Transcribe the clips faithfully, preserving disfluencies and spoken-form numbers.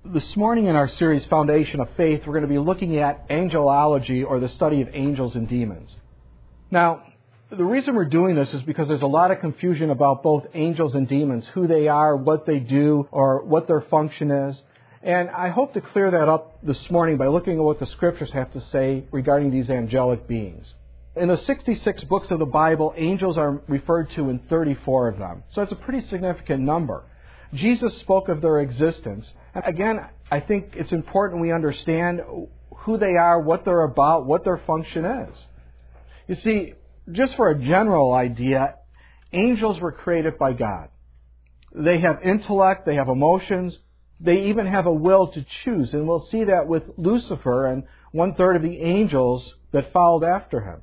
This morning in our series, Foundation of Faith, we're going to be looking at angelology, or the study of angels and demons. Now, the reason we're doing this is because there's a lot of confusion about both angels and demons, who they are, what they do, or what their function is. And I hope to clear that up this morning by looking at what the Scriptures have to say regarding these angelic beings. In the sixty-six books of the Bible, angels are referred to in thirty-four of them. So that's a pretty significant number. Jesus spoke of their existence. And again, I think it's important we understand who they are, what they're about, what their function is. You see, just for a general idea, angels were created by God. They have intellect, they have emotions, they even have a will to choose. And we'll see that with Lucifer and one-third of the angels that followed after him.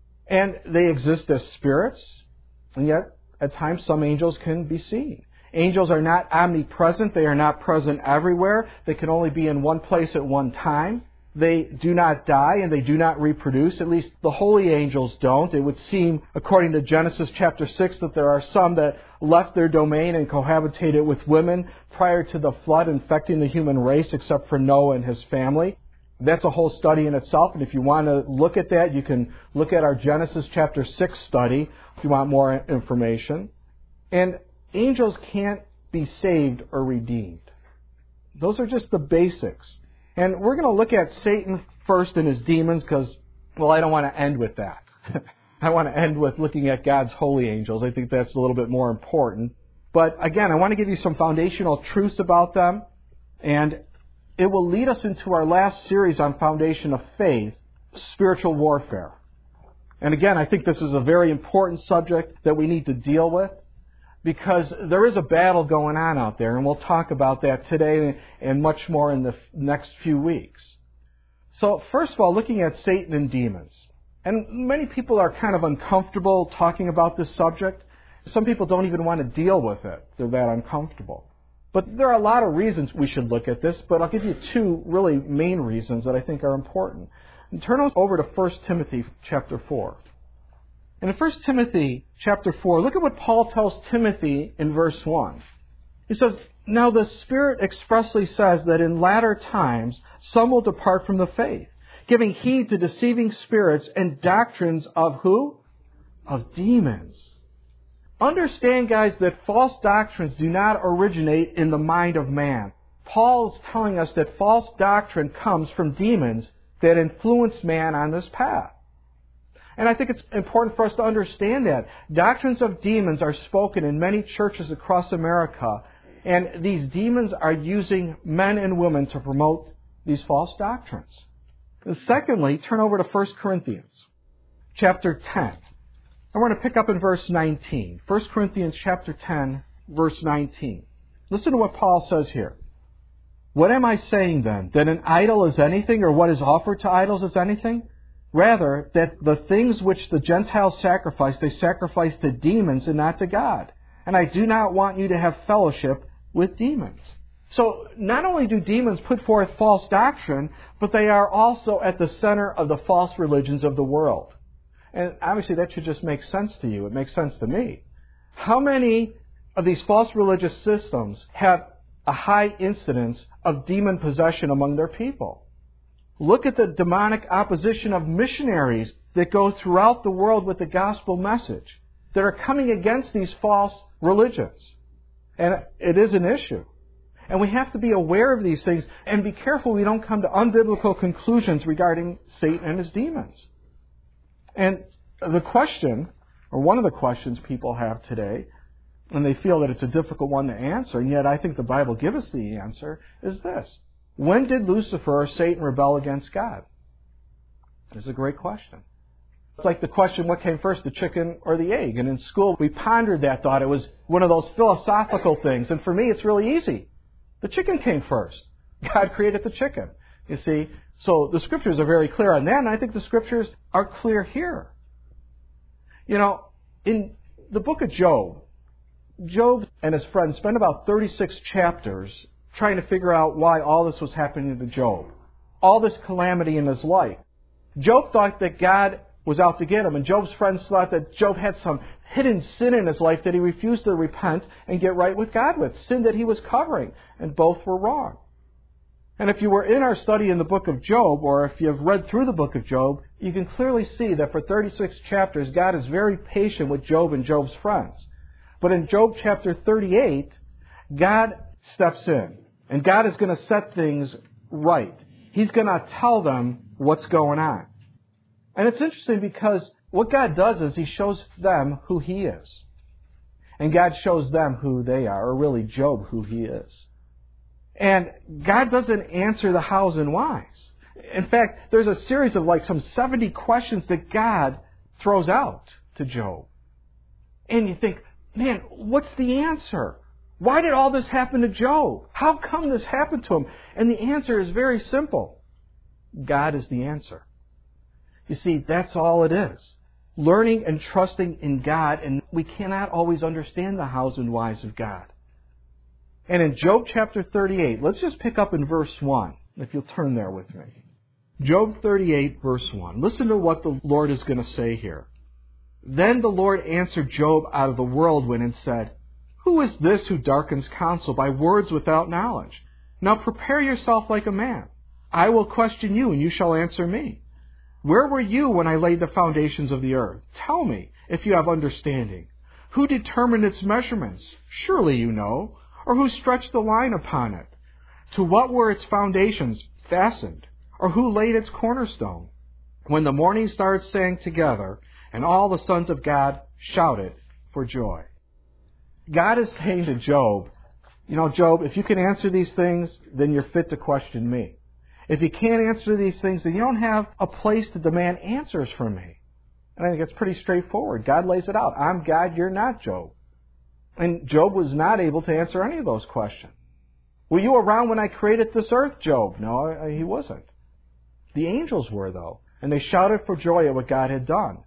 And they exist as spirits, and yet at times some angels can be seen. Angels are not omnipresent. They are not present everywhere. They can only be in one place at one time. They do not die and they do not reproduce. At least the holy angels don't. It would seem, according to Genesis chapter six, that there are some that left their domain and cohabitated with women prior to the flood, infecting the human race, except for Noah and his family. That's a whole study in itself, and if you want to look at that, you can look at our Genesis chapter six study if you want more information. And angels can't be saved or redeemed. Those are just the basics. And we're going to look at Satan first and his demons because, well, I don't want to end with that. I want to end with looking at God's holy angels. I think that's a little bit more important. But again, I want to give you some foundational truths about them, and it will lead us into our last series on Foundation of Faith, spiritual warfare. And again, I think this is a very important subject that we need to deal with, because there is a battle going on out there, and we'll talk about that today and much more in the next few weeks. So first of all, looking at Satan and demons. And many people are kind of uncomfortable talking about this subject. Some people don't even want to deal with it. They're that uncomfortable. But there are a lot of reasons we should look at this, but I'll give you two really main reasons that I think are important. And turn over to First Timothy chapter four. And in First Timothy chapter four, look at what Paul tells Timothy in verse one. He says, "Now the Spirit expressly says that in latter times some will depart from the faith, giving heed to deceiving spirits and doctrines of" who? Of demons. Understand, guys, that false doctrines do not originate in the mind of man. Paul is telling us that false doctrine comes from demons that influence man on this path. And I think it's important for us to understand that. Doctrines of demons are spoken in many churches across America, and these demons are using men and women to promote these false doctrines. And secondly, turn over to First Corinthians chapter ten. I want to pick up in verse nineteen. First Corinthians chapter ten, verse nineteen. Listen to what Paul says here. "What am I saying then? That an idol is anything, or what is offered to idols is anything? Rather, that the things which the Gentiles sacrifice, they sacrifice to demons and not to God. And I do not want you to have fellowship with demons." So, not only do demons put forth false doctrine, but they are also at the center of the false religions of the world. And obviously that should just make sense to you. It makes sense to me. How many of these false religious systems have a high incidence of demon possession among their people? Look at the demonic opposition of missionaries that go throughout the world with the gospel message, that are coming against these false religions. And it is an issue. And we have to be aware of these things and be careful we don't come to unbiblical conclusions regarding Satan and his demons. And the question, or one of the questions people have today, and they feel that it's a difficult one to answer, and yet I think the Bible gives us the answer, is this. When did Lucifer or Satan rebel against God? It's a great question. It's like the question, what came first, the chicken or the egg? And in school, we pondered that thought. It was one of those philosophical things. And for me, it's really easy. The chicken came first. God created the chicken. You see? So the Scriptures are very clear on that, and I think the Scriptures are clear here. You know, in the book of Job, Job and his friends spent about thirty-six chapters trying to figure out why all this was happening to Job. All this calamity in his life. Job thought that God was out to get him, and Job's friends thought that Job had some hidden sin in his life that he refused to repent and get right with God with, sin that he was covering, and both were wrong. And if you were in our study in the book of Job, or if you have read through the book of Job, you can clearly see that for thirty-six chapters, God is very patient with Job and Job's friends. But in Job chapter thirty-eight, God steps in. And God is going to set things right. He's going to tell them what's going on. And it's interesting because what God does is He shows them who He is. And God shows them who they are, or really Job who he is. And God doesn't answer the hows and whys. In fact, there's a series of like some seventy questions that God throws out to Job. And you think, man, what's the answer? Why did all this happen to Job? How come this happened to him? And the answer is very simple. God is the answer. You see, that's all it is. Learning and trusting in God, and we cannot always understand the hows and whys of God. And in Job chapter thirty-eight, let's just pick up in verse one, if you'll turn there with me. Job thirty-eight, verse one. Listen to what the Lord is going to say here. Then the Lord answered Job out of the whirlwind and said, "Who is this who darkens counsel by words without knowledge? Now prepare yourself like a man. I will question you, and you shall answer me. Where were you when I laid the foundations of the earth? Tell me, if you have understanding. Who determined its measurements? Surely you know. Or who stretched the line upon it? To what were its foundations fastened? Or who laid its cornerstone? When the morning stars sang together, and all the sons of God shouted for joy." God is saying to Job, you know, Job, if you can answer these things, then you're fit to question me. If you can't answer these things, then you don't have a place to demand answers from me. And I think it's pretty straightforward. God lays it out. I'm God, you're not, Job. And Job was not able to answer any of those questions. Were you around when I created this earth, Job? No, he wasn't. The angels were, though. And they shouted for joy at what God had done.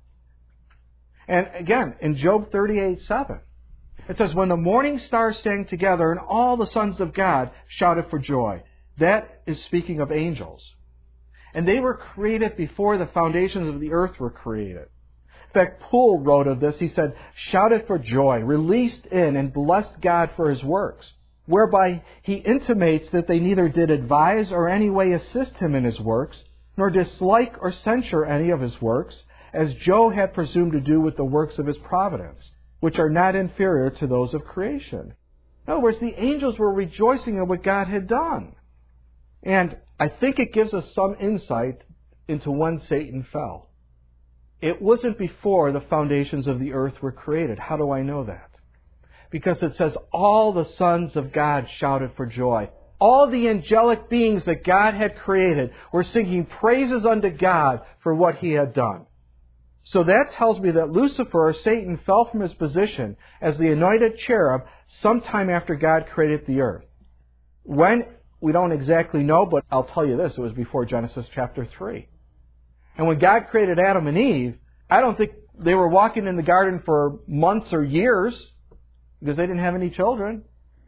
And again, in Job thirty-eight seven, it says, "When the morning stars sang together and all the sons of God shouted for joy." That is speaking of angels. And they were created before the foundations of the earth were created. In fact, Poole wrote of this, he said, "Shouted for joy, released in and blessed God for His works, whereby He intimates that they neither did advise or any way assist Him in His works, nor dislike or censure any of His works, as Job had presumed to do with the works of His providence, which are not inferior to those of creation." In other words, the angels were rejoicing in what God had done. And I think it gives us some insight into when Satan fell. It wasn't before the foundations of the earth were created. How do I know that? Because it says all the sons of God shouted for joy. All the angelic beings that God had created were singing praises unto God for what He had done. So that tells me that Lucifer, or Satan, fell from his position as the anointed cherub sometime after God created the earth. When? We don't exactly know, but I'll tell you this, it was before Genesis chapter three. And when God created Adam and Eve, I don't think they were walking in the garden for months or years because they didn't have any children.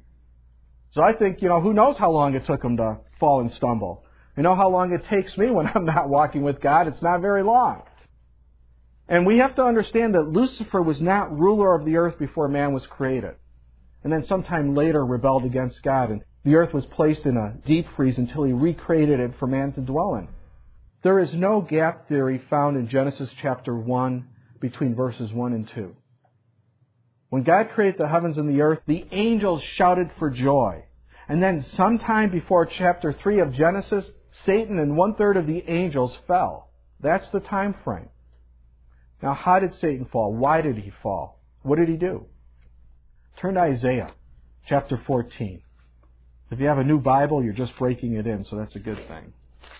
So I think, you know, who knows how long it took them to fall and stumble. You know how long it takes me when I'm not walking with God? It's not very long. And we have to understand that Lucifer was not ruler of the earth before man was created. And then sometime later rebelled against God, and the earth was placed in a deep freeze until He recreated it for man to dwell in. There is no gap theory found in Genesis chapter one between verses one and two. When God created the heavens and the earth, the angels shouted for joy. And then sometime before chapter three of Genesis, Satan and one-third of the angels fell. That's the time frame. Now, how did Satan fall? Why did he fall? What did he do? Turn to Isaiah chapter fourteen. If you have a new Bible, you're just breaking it in, so that's a good thing.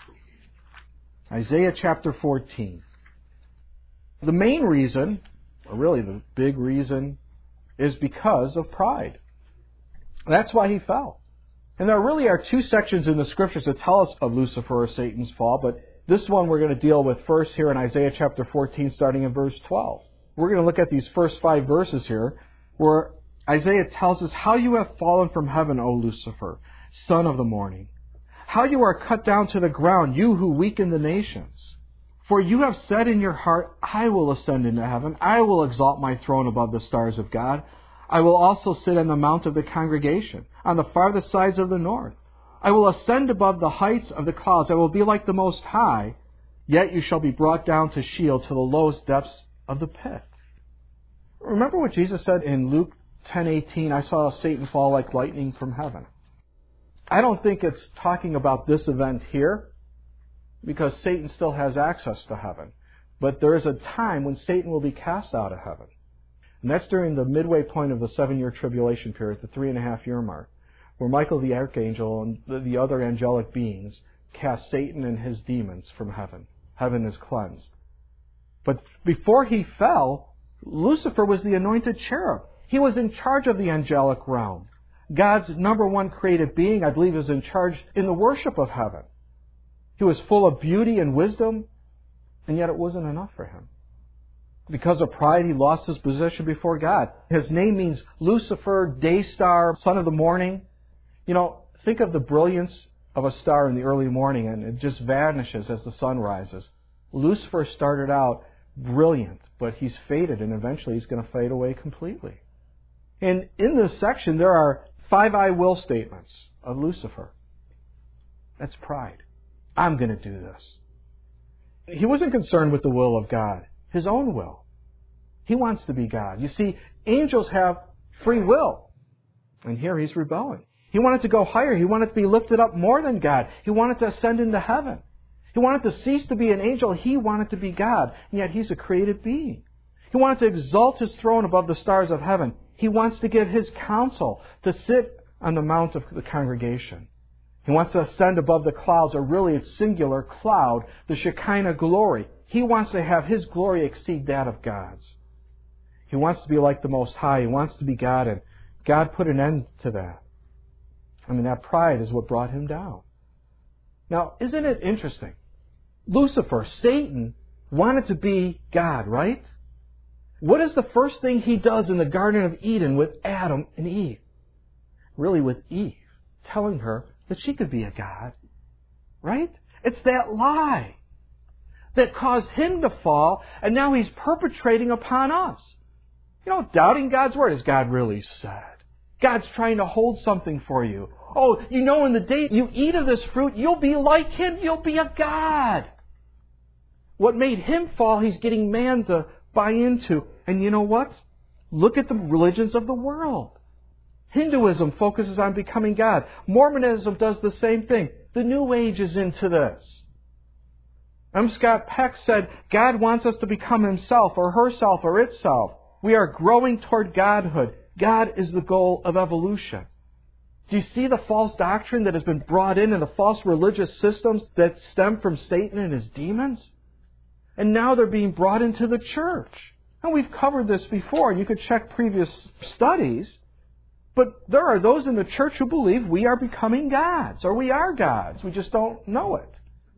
Isaiah chapter fourteen. The main reason, or really the big reason, is because of pride. That's why he fell. And there really are two sections in the Scriptures that tell us of Lucifer or Satan's fall, but this one we're going to deal with first here in Isaiah chapter fourteen, starting in verse twelve. We're going to look at these first five verses here, where Isaiah tells us, "How you have fallen from heaven, O Lucifer, son of the morning. How you are cut down to the ground, you who weaken the nations. For you have said in your heart, I will ascend into heaven. I will exalt my throne above the stars of God. I will also sit on the mount of the congregation, on the farthest sides of the north. I will ascend above the heights of the clouds. I will be like the Most High. Yet you shall be brought down to Sheol, to the lowest depths of the pit. Remember what Jesus said in Luke ten eighteen, I saw Satan fall like lightning from heaven. I don't think it's talking about this event here, because Satan still has access to heaven. But there is a time when Satan will be cast out of heaven. And that's during the midway point of the seven-year tribulation period, the three and a half year mark, where Michael the archangel and the, the other angelic beings cast Satan and his demons from heaven. Heaven is cleansed. But before he fell, Lucifer was the anointed cherub. He was in charge of the angelic realm. God's number one created being, I believe, is in charge in the worship of heaven. He was full of beauty and wisdom, and yet it wasn't enough for him. Because of pride, he lost his position before God. His name means Lucifer, day star, son of the morning. You know, think of the brilliance of a star in the early morning, and it just vanishes as the sun rises. Lucifer started out brilliant, but he's faded, and eventually he's going to fade away completely. And in this section, there are five I will statements of Lucifer. That's pride. I'm going to do this. He wasn't concerned with the will of God, his own will. He wants to be God. You see, angels have free will, and here he's rebelling. He wanted to go higher. He wanted to be lifted up more than God. He wanted to ascend into heaven. He wanted to cease to be an angel. He wanted to be God, and yet he's a created being. He wanted to exalt his throne above the stars of heaven. He wants to give his counsel to sit on the mount of the congregation. He wants to ascend above the clouds, or really its singular cloud, the Shekinah glory. He wants to have his glory exceed that of God's. He wants to be like the Most High. He wants to be God, and God put an end to that. I mean, that pride is what brought him down. Now, isn't it interesting? Lucifer, Satan, wanted to be God, right? What is the first thing he does in the Garden of Eden with Adam and Eve? Really with Eve, telling her that she could be a God, right? It's that lie that caused him to fall, and now he's perpetrating upon us. You know, doubting God's word. Has God really said? God's trying to hold something for you. Oh, you know, in the day you eat of this fruit, you'll be like him. You'll be a God. What made him fall, he's getting man to buy into. And you know what? Look at the religions of the world. Hinduism focuses on becoming God. Mormonism does the same thing. The New Age is into this. M. Scott Peck said, God wants us to become himself or herself or itself. We are growing toward Godhood. God is the goal of evolution. Do you see the false doctrine that has been brought in and the false religious systems that stem from Satan and his demons? And now they're being brought into the church. And we've covered this before. You could check previous studies. But there are those in the church who believe we are becoming gods, or we are gods. We just don't know it.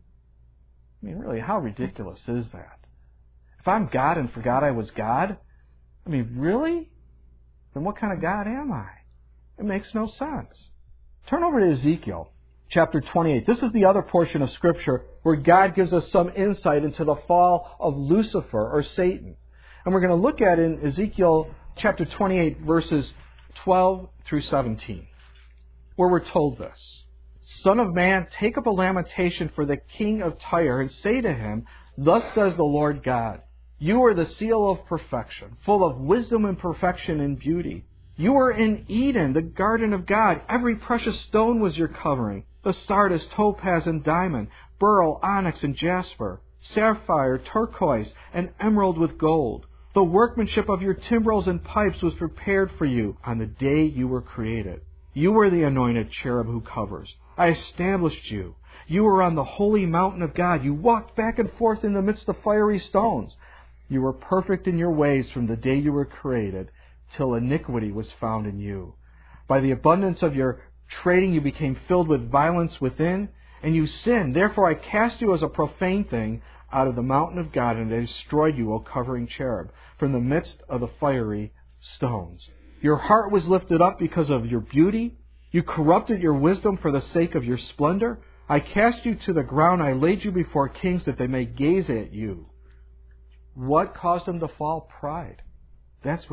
I mean, really, how ridiculous is that? If I'm God and forgot I was God, I mean, really? Then what kind of God am I? It makes no sense. Turn over to Ezekiel chapter twenty-eight. This is the other portion of Scripture where God gives us some insight into the fall of Lucifer or Satan. And we're going to look at in Ezekiel chapter twenty-eight, verses twelve through seventeen, where we're told this. Son of man, take up a lamentation for the king of Tyre, and say to him, Thus says the Lord God, You are the seal of perfection, full of wisdom and perfection and beauty. You are in Eden, the garden of God. Every precious stone was your covering, the sardius, topaz, and diamond, beryl, onyx, and jasper, sapphire, turquoise, and emerald with gold. The workmanship of your timbrels and pipes was prepared for you on the day you were created. You were the anointed cherub who covers. I established you. You were on the holy mountain of God. You walked back and forth in the midst of fiery stones. You were perfect in your ways from the day you were created, till iniquity was found in you. By the abundance of your trading you became filled with violence within, and you sinned. Therefore I cast you as a profane thing out of the mountain of God, and I destroyed you, O covering cherub, from the midst of the fiery stones. Your heart was lifted up because of your beauty. You corrupted your wisdom for the sake of your splendor. I cast you to the ground. I laid you before kings that they may gaze at you. What caused them to fall? Pride. That's what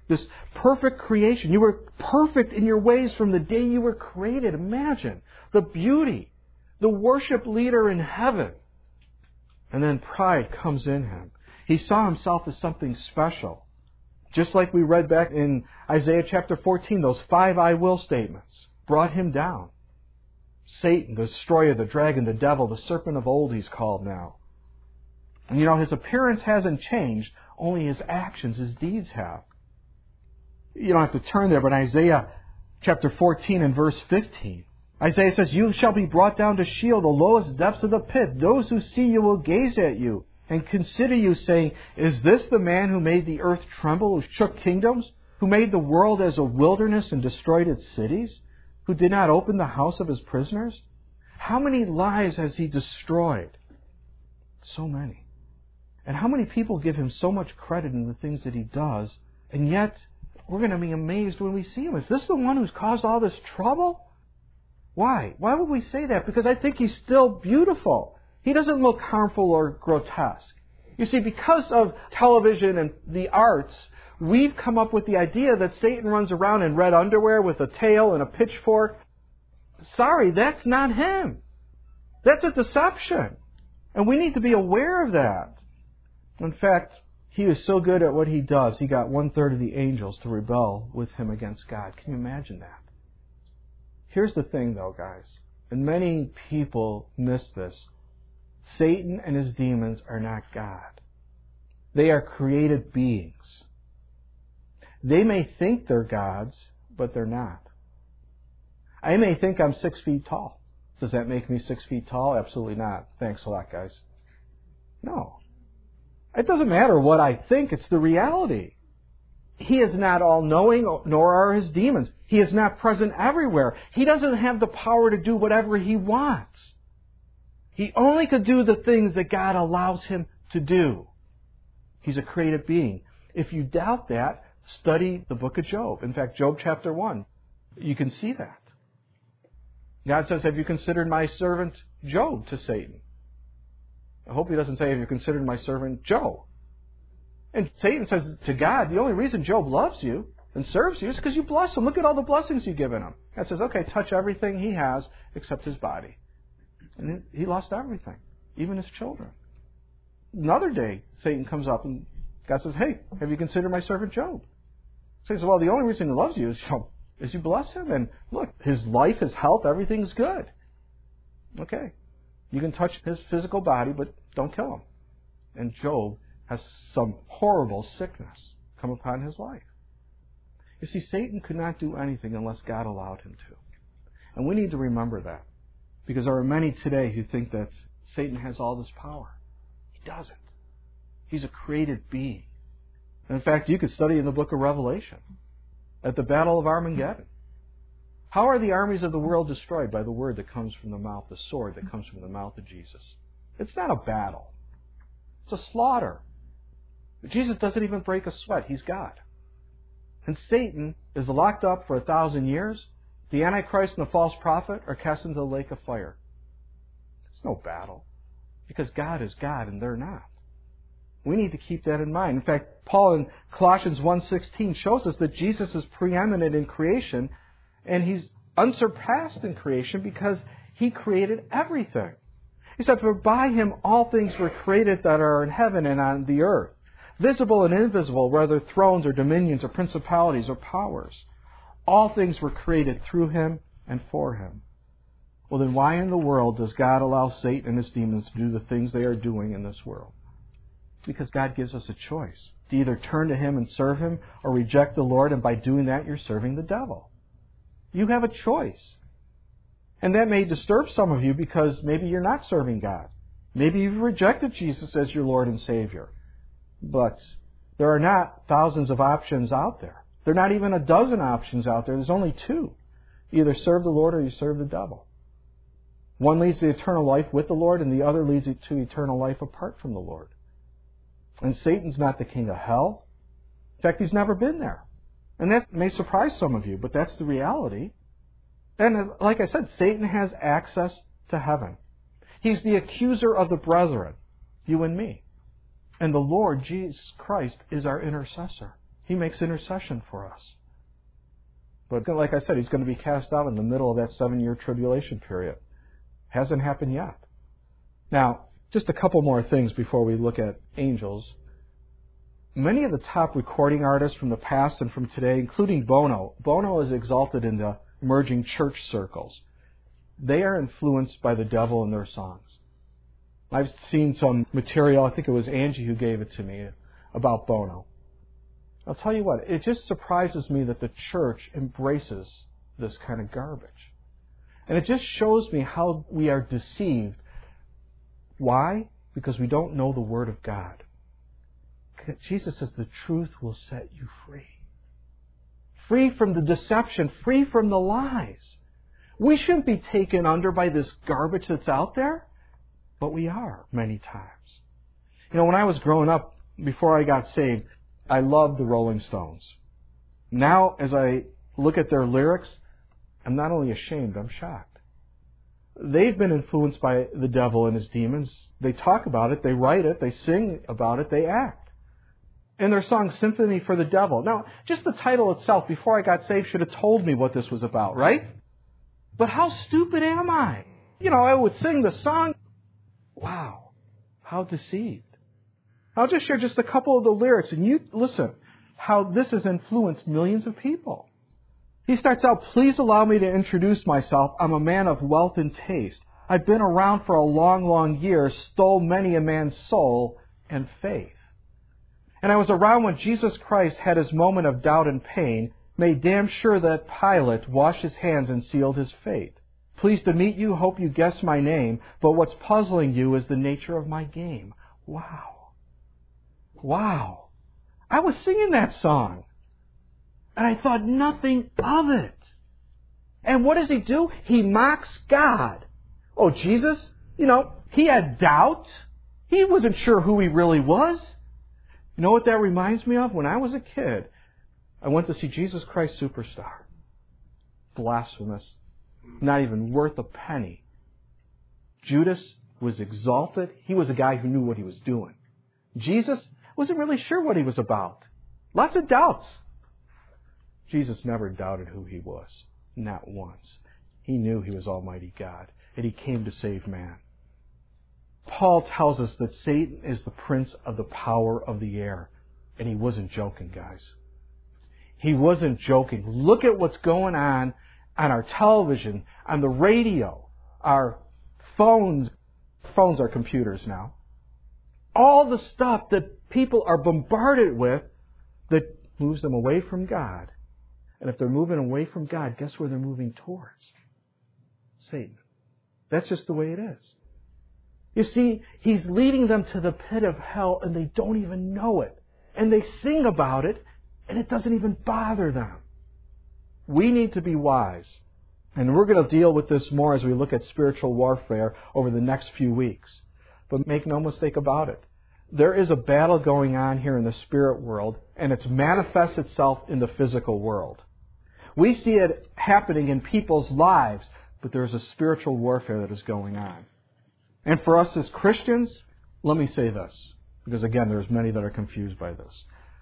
This perfect creation. You were perfect in your ways from the day you were created. Imagine the beauty. The worship leader in heaven. And then pride comes in him. He saw himself as something special. Just like we read back in Isaiah chapter fourteen, those five I will statements brought him down. Satan, the destroyer, the dragon, the devil, the serpent of old he's called now. And you know, his appearance hasn't changed, only his actions, his deeds have. You don't have to turn there, but Isaiah chapter fourteen and verse fifteen. Isaiah says, "You shall be brought down to Sheol, the lowest depths of the pit. Those who see you will gaze at you and consider you, saying, 'Is this the man who made the earth tremble, who shook kingdoms, who made the world as a wilderness and destroyed its cities, who did not open the house of his prisoners?' How many lives has he destroyed? So many. And how many people give him so much credit in the things that he does, and yet we're going to be amazed when we see him. Is this the one who's caused all this trouble? Why? Why would we say that? Because I think he's still beautiful. He doesn't look harmful or grotesque. You see, because of television and the arts, we've come up with the idea that Satan runs around in red underwear with a tail and a pitchfork. Sorry, that's not him. That's a deception. And we need to be aware of that. In fact, he is so good at what he does, he got one-third of the angels to rebel with him against God. Can you imagine that? Here's the thing, though, guys, and many people miss this. Satan and his demons are not God. They are created beings. They may think they're gods, but they're not. I may think I'm six feet tall. Does that make me six feet tall? Absolutely not. Thanks a lot, guys. No. It doesn't matter what I think. It's the reality. He is not all-knowing, nor are his demons. He is not present everywhere. He doesn't have the power to do whatever he wants. He only could do the things that God allows him to do. He's a created being. If you doubt that, study the book of Job. In fact, Job chapter one, you can see that. God says, "Have you considered my servant Job?" to Satan. I hope he doesn't say, "Have you considered my servant Job?" And Satan says to God, the only reason Job loves you and serves you is because you bless him. Look at all the blessings you've given him. God says, okay, touch everything he has except his body. And he lost everything, even his children. Another day, Satan comes up and God says, "Hey, have you considered my servant Job?" So he says, "Well, the only reason he loves you is, is you bless him. And look, his life, his health, everything's good. Okay, you can touch his physical body, but don't kill him." And Job has some horrible sickness come upon his life. You see, Satan could not do anything unless God allowed him to. And we need to remember that. Because there are many today who think that Satan has all this power. He doesn't. He's a created being. And in fact, you could study in the book of Revelation. At the Battle of Armageddon. How are the armies of the world destroyed? By the word that comes from the mouth, the sword that comes from the mouth of Jesus. It's not a battle. It's a slaughter. Jesus doesn't even break a sweat. He's God. And Satan is locked up for a thousand years. The Antichrist and the false prophet are cast into the lake of fire. It's no battle. Because God is God and they're not. We need to keep that in mind. In fact, Paul in Colossians one sixteen shows us that Jesus is preeminent in creation and He's unsurpassed in creation because He created everything. He said, "For by Him all things were created that are in heaven and on the earth, visible and invisible, whether thrones or dominions or principalities or powers. All things were created through Him and for Him." Well, then why in the world does God allow Satan and his demons to do the things they are doing in this world? Because God gives us a choice to either turn to Him and serve Him or reject the Lord, and by doing that you're serving the devil. You have a choice. And that may disturb some of you because maybe you're not serving God. Maybe you've rejected Jesus as your Lord and Savior. But there are not thousands of options out there. There are not even a dozen options out there. There's only two. You either serve the Lord or you serve the devil. One leads to eternal life with the Lord, and the other leads to eternal life apart from the Lord. And Satan's not the king of hell. In fact, he's never been there. And that may surprise some of you, but that's the reality. And like I said, Satan has access to heaven. He's the accuser of the brethren, you and me. And the Lord Jesus Christ is our intercessor. He makes intercession for us. But like I said, He's going to be cast out in the middle of that seven-year tribulation period. Hasn't happened yet. Now, just a couple more things before we look at angels. Many of the top recording artists from the past and from today, including Bono, Bono is exalted in the emerging church circles. They are influenced by the devil in their songs. I've seen some material, I think it was Angie who gave it to me, about Bono. I'll tell you what, it just surprises me that the church embraces this kind of garbage. And it just shows me how we are deceived. Why? Because we don't know the Word of God. Jesus says the truth will set you free. Free from the deception, free from the lies. We shouldn't be taken under by this garbage that's out there, but we are many times. You know, when I was growing up, before I got saved, I loved the Rolling Stones. Now, as I look at their lyrics, I'm not only ashamed, I'm shocked. They've been influenced by the devil and his demons. They talk about it, they write it, they sing about it, they act. In their song, Symphony for the Devil. Now, just the title itself, before I got saved, should have told me what this was about, right? But how stupid am I? You know, I would sing the song. Wow, how deceived. I'll just share just a couple of the lyrics, and you listen how this has influenced millions of people. He starts out, please allow me to introduce myself. I'm a man of wealth and taste. I've been around for a long, long year, stole many a man's soul and faith. And I was around when Jesus Christ had his moment of doubt and pain, made damn sure that Pilate washed his hands and sealed his fate. Pleased to meet you, hope you guess my name, but what's puzzling you is the nature of my game. Wow. Wow. I was singing that song, and I thought nothing of it. And what does he do? He mocks God. Oh, Jesus, you know, he had doubt. He wasn't sure who he really was. You know what that reminds me of? When I was a kid, I went to see Jesus Christ Superstar. Blasphemous. Not even worth a penny. Judas was exalted. He was a guy who knew what he was doing. Jesus wasn't really sure what he was about. Lots of doubts. Jesus never doubted who he was. Not once. He knew he was Almighty God, and he came to save man. Paul tells us that Satan is the prince of the power of the air. And he wasn't joking, guys. He wasn't joking. Look at what's going on on our television, on the radio, our phones. Phones are computers now. All the stuff that people are bombarded with that moves them away from God. And if they're moving away from God, guess where they're moving towards? Satan. That's just the way it is. You see, he's leading them to the pit of hell, and they don't even know it. And they sing about it, and it doesn't even bother them. We need to be wise. And we're going to deal with this more as we look at spiritual warfare over the next few weeks. But make no mistake about it. There is a battle going on here in the spirit world, and it's manifests itself in the physical world. We see it happening in people's lives, but there's a spiritual warfare that is going on. And for us as Christians, let me say this, because again, there's many that are confused by this.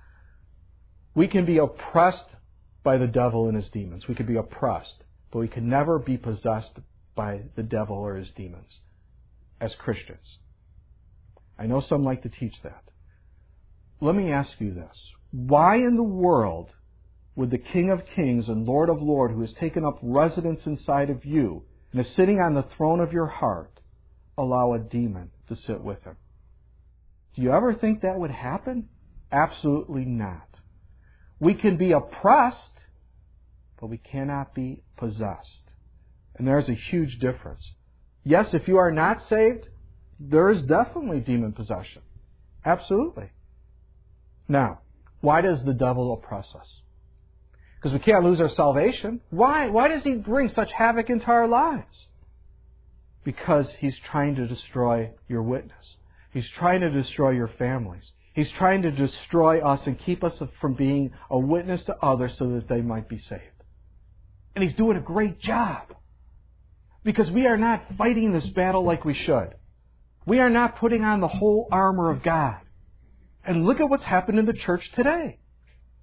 We can be oppressed by the devil and his demons. We can be oppressed, but we can never be possessed by the devil or his demons as Christians. I know some like to teach that. Let me ask you this. Why in the world would the King of Kings and Lord of Lords, who has taken up residence inside of you and is sitting on the throne of your heart, allow a demon to sit with him? Do you ever think that would happen? Absolutely not. We can be oppressed, but we cannot be possessed. And there's a huge difference. Yes, if you are not saved, there is definitely demon possession. Absolutely. Now, why does the devil oppress us? Because we can't lose our salvation. Why? Why does he bring such havoc into our lives? Because he's trying to destroy your witness. He's trying to destroy your families. He's trying to destroy us and keep us from being a witness to others so that they might be saved. And he's doing a great job. Because we are not fighting this battle like we should. We are not putting on the whole armor of God. And look at what's happened in the church today.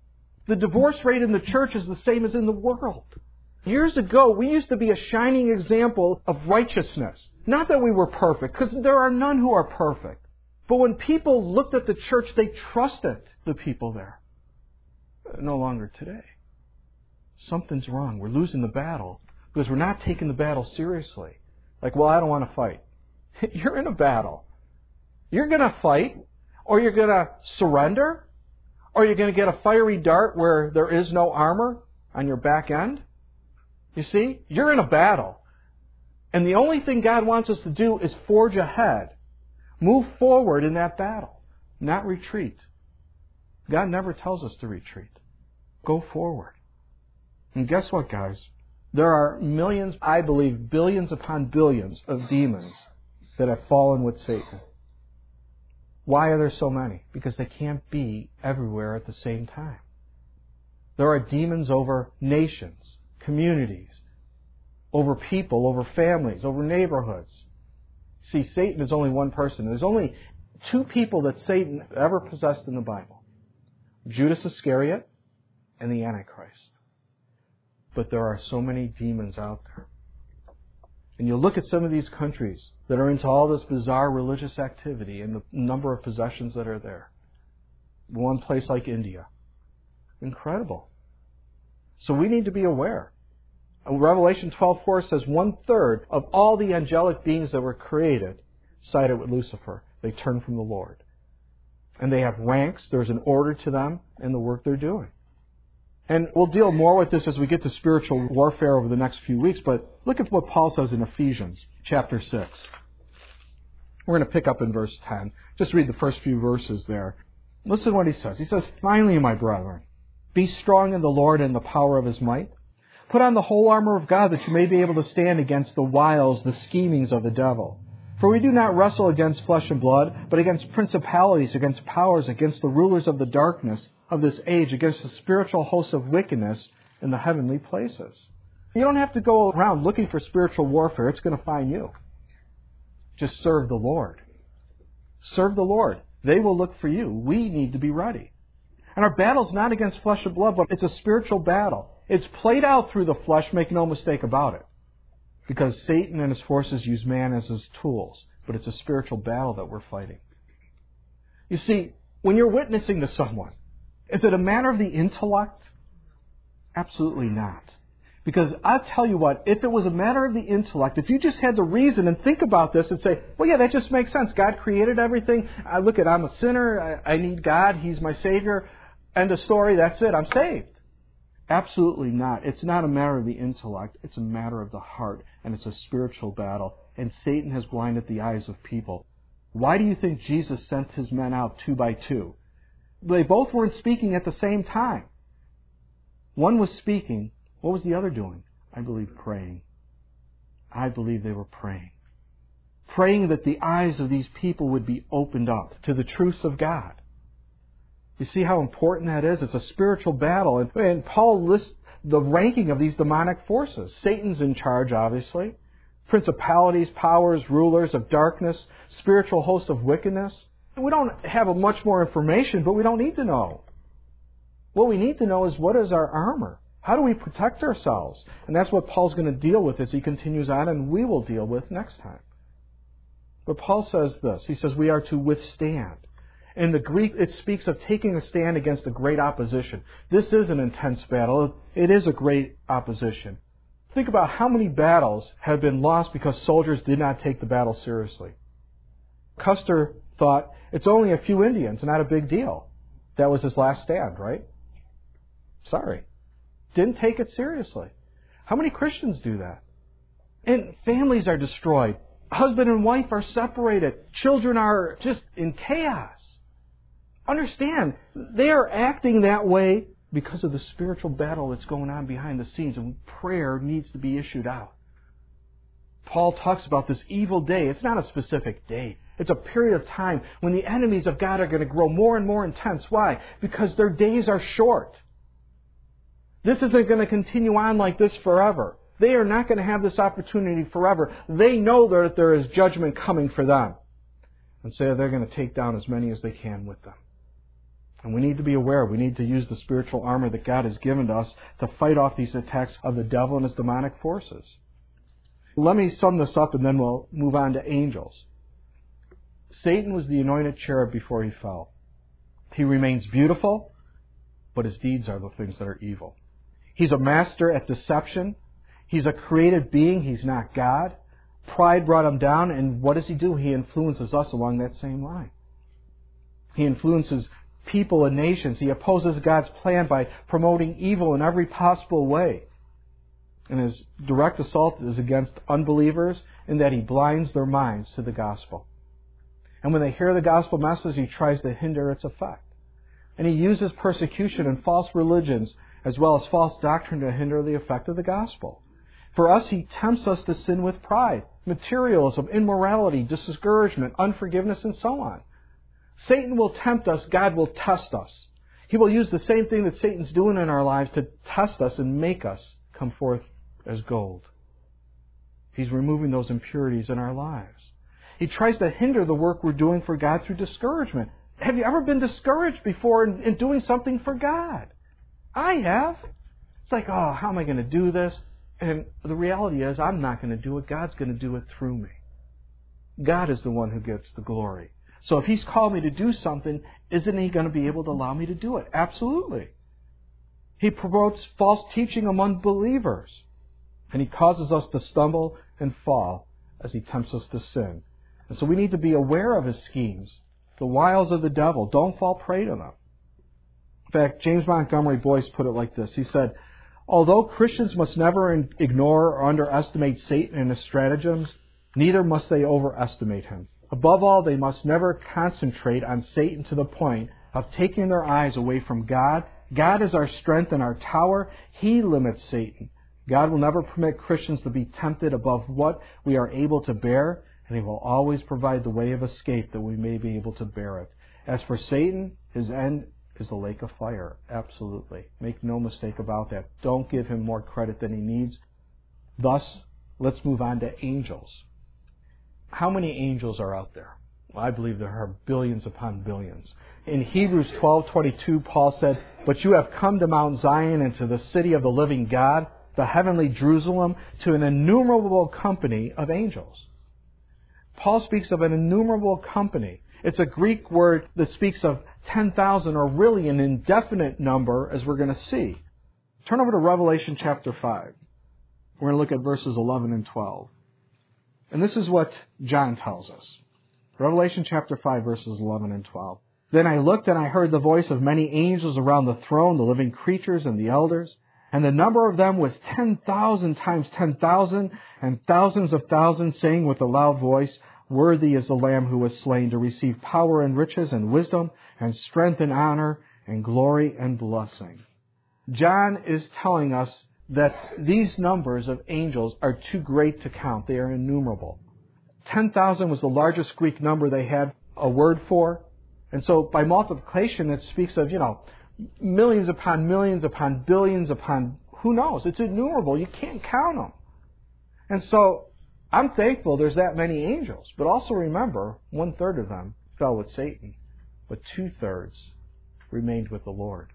The divorce rate in the church is the same as in the world. Years ago, we used to be a shining example of righteousness. Not that we were perfect, because there are none who are perfect. But when people looked at the church, they trusted the people there. No longer today. Something's wrong. We're losing the battle because we're not taking the battle seriously. Like, well, I don't want to fight. You're in a battle. You're going to fight, or you're going to surrender, or you're going to get a fiery dart where there is no armor on your back end. You see, you're in a battle. And the only thing God wants us to do is forge ahead. Move forward in that battle, not retreat. God never tells us to retreat. Go forward. And guess what, guys? There are millions, I believe billions upon billions of demons that have fallen with Satan. Why are there so many? Because they can't be everywhere at the same time. There are demons over nations, communities, over people, over families, over neighborhoods. See, Satan is only one person. There's only two people that Satan ever possessed in the Bible. Judas Iscariot and the Antichrist. But there are so many demons out there. And you look at some of these countries that are into all this bizarre religious activity and the number of possessions that are there. One place like India. Incredible. So we need to be aware. Revelation twelve four says one-third of all the angelic beings that were created sided with Lucifer. They turned from the Lord. And they have ranks. There's an order to them in the work they're doing. And we'll deal more with this as we get to spiritual warfare over the next few weeks. But look at what Paul says in Ephesians chapter six. We're going to pick up in verse ten. Just read the first few verses there. Listen to what he says. He says, "Finally, my brethren, be strong in the Lord and the power of His might. Put on the whole armor of God that you may be able to stand against the wiles, the schemings of the devil. For we do not wrestle against flesh and blood, but against principalities, against powers, against the rulers of the darkness of this age, against the spiritual hosts of wickedness in the heavenly places." You don't have to go around looking for spiritual warfare. It's going to find you. Just serve the Lord. Serve the Lord. They will look for you. We need to be ready. And our battle's not against flesh and blood, but it's a spiritual battle. It's played out through the flesh, make no mistake about it. Because Satan and his forces use man as his tools. But it's a spiritual battle that we're fighting. You see, when you're witnessing to someone, is it a matter of the intellect? Absolutely not. Because I'll tell you what, if it was a matter of the intellect, if you just had to reason and think about this and say, well, yeah, that just makes sense. God created everything. I look at, I'm a sinner. I, I need God. He's my Savior. End of story. That's it. I'm saved. Absolutely not. It's not a matter of the intellect. It's a matter of the heart. And it's a spiritual battle. And Satan has blinded the eyes of people. Why do you think Jesus sent His men out two by two? They both weren't speaking at the same time. One was speaking. What was the other doing? I believe praying. I believe they were praying. Praying that the eyes of these people would be opened up to the truths of God. You see how important that is? It's a spiritual battle. And, and Paul lists the ranking of these demonic forces. Satan's in charge, obviously. Principalities, powers, rulers of darkness, spiritual hosts of wickedness. And we don't have much more information, but we don't need to know. What we need to know is, what is our armor? How do we protect ourselves? And that's what Paul's going to deal with as he continues on, and we will deal with next time. But Paul says this. He says we are to withstand. In the Greek, it speaks of taking a stand against a great opposition. This is an intense battle. It is a great opposition. Think about how many battles have been lost because soldiers did not take the battle seriously. Custer thought, it's only a few Indians, not a big deal. That was his last stand, right? Sorry. Didn't take it seriously. How many Christians do that? And families are destroyed. Husband and wife are separated. Children are just in chaos. Understand, they are acting that way because of the spiritual battle that's going on behind the scenes, and prayer needs to be issued out. Paul talks about this evil day. It's not a specific day. It's a period of time when the enemies of God are going to grow more and more intense. Why? Because their days are short. This isn't going to continue on like this forever. They are not going to have this opportunity forever. They know that there is judgment coming for them. And so they're going to take down as many as they can with them. And we need to be aware. We need to use the spiritual armor that God has given to us to fight off these attacks of the devil and his demonic forces. Let me sum this up and then we'll move on to angels. Satan was the anointed cherub before he fell. He remains beautiful, but his deeds are the things that are evil. He's a master at deception. He's a created being. He's not God. Pride brought him down, and what does he do? He influences us along that same line. He influences people and nations. He opposes God's plan by promoting evil in every possible way. And his direct assault is against unbelievers in that he blinds their minds to the gospel. And when they hear the gospel message, he tries to hinder its effect. And he uses persecution and false religions as well as false doctrine to hinder the effect of the gospel. For us, he tempts us to sin with pride, materialism, immorality, discouragement, unforgiveness, and so on. Satan will tempt us. God will test us. He will use the same thing that Satan's doing in our lives to test us and make us come forth as gold. He's removing those impurities in our lives. He tries to hinder the work we're doing for God through discouragement. Have you ever been discouraged before in, in doing something for God? I have. It's like, oh, how am I going to do this? And the reality is, I'm not going to do it. God's going to do it through me. God is the one who gets the glory. So if He's called me to do something, isn't He going to be able to allow me to do it? Absolutely. He promotes false teaching among believers. And He causes us to stumble and fall as He tempts us to sin. And so we need to be aware of His schemes, the wiles of the devil. Don't fall prey to them. In fact, James Montgomery Boyce put it like this. He said, although Christians must never ignore or underestimate Satan and his stratagems, neither must they overestimate him. Above all, they must never concentrate on Satan to the point of taking their eyes away from God. God is our strength and our tower. He limits Satan. God will never permit Christians to be tempted above what we are able to bear, and He will always provide the way of escape that we may be able to bear it. As for Satan, his end is a lake of fire. Absolutely. Make no mistake about that. Don't give him more credit than he needs. Thus, let's move on to angels. How many angels are out there? Well, I believe there are billions upon billions. In Hebrews twelve twenty-two, Paul said, but you have come to Mount Zion and to the city of the living God, the heavenly Jerusalem, to an innumerable company of angels. Paul speaks of an innumerable company. It's a Greek word that speaks of ten thousand, or really an indefinite number, as we're going to see. Turn over to Revelation chapter five. We're going to look at verses eleven and twelve. And this is what John tells us. Revelation chapter five, verses eleven and twelve. Then I looked and I heard the voice of many angels around the throne, the living creatures and the elders. And the number of them was ten thousand times ten thousand, and thousands of thousands, saying with a loud voice, worthy is the Lamb who was slain to receive power and riches and wisdom and strength and honor and glory and blessing. John is telling us that these numbers of angels are too great to count. They are innumerable. ten thousand was the largest Greek number they had a word for. And so by multiplication, it speaks of, you know, millions upon millions upon billions upon, who knows? It's innumerable. You can't count them. And so I'm thankful there's that many angels. But also remember, one third of them fell with Satan, but two thirds remained with the Lord.